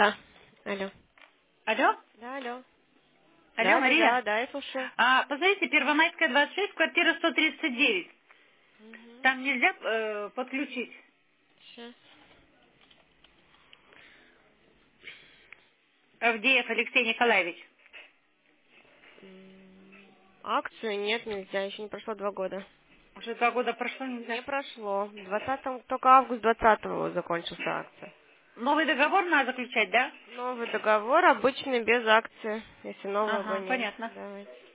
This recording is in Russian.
Да. Алло. Алло? Да, алло. Алло, Да, да, да, Мария? да, я слушаю. Позовите, Первомайская, 26, квартира 139. Угу. Там нельзя подключить? Сейчас. Авдеев Алексей Николаевич. Акцию нет, нельзя, еще не прошло 2 года. Уже 2 года прошло, нельзя. Не прошло. В 20-м, только август 20-го закончился акция. Новый договор надо заключать, да? Новый договор обычный без акции, если новый Ага, абонент. понятно. Давайте.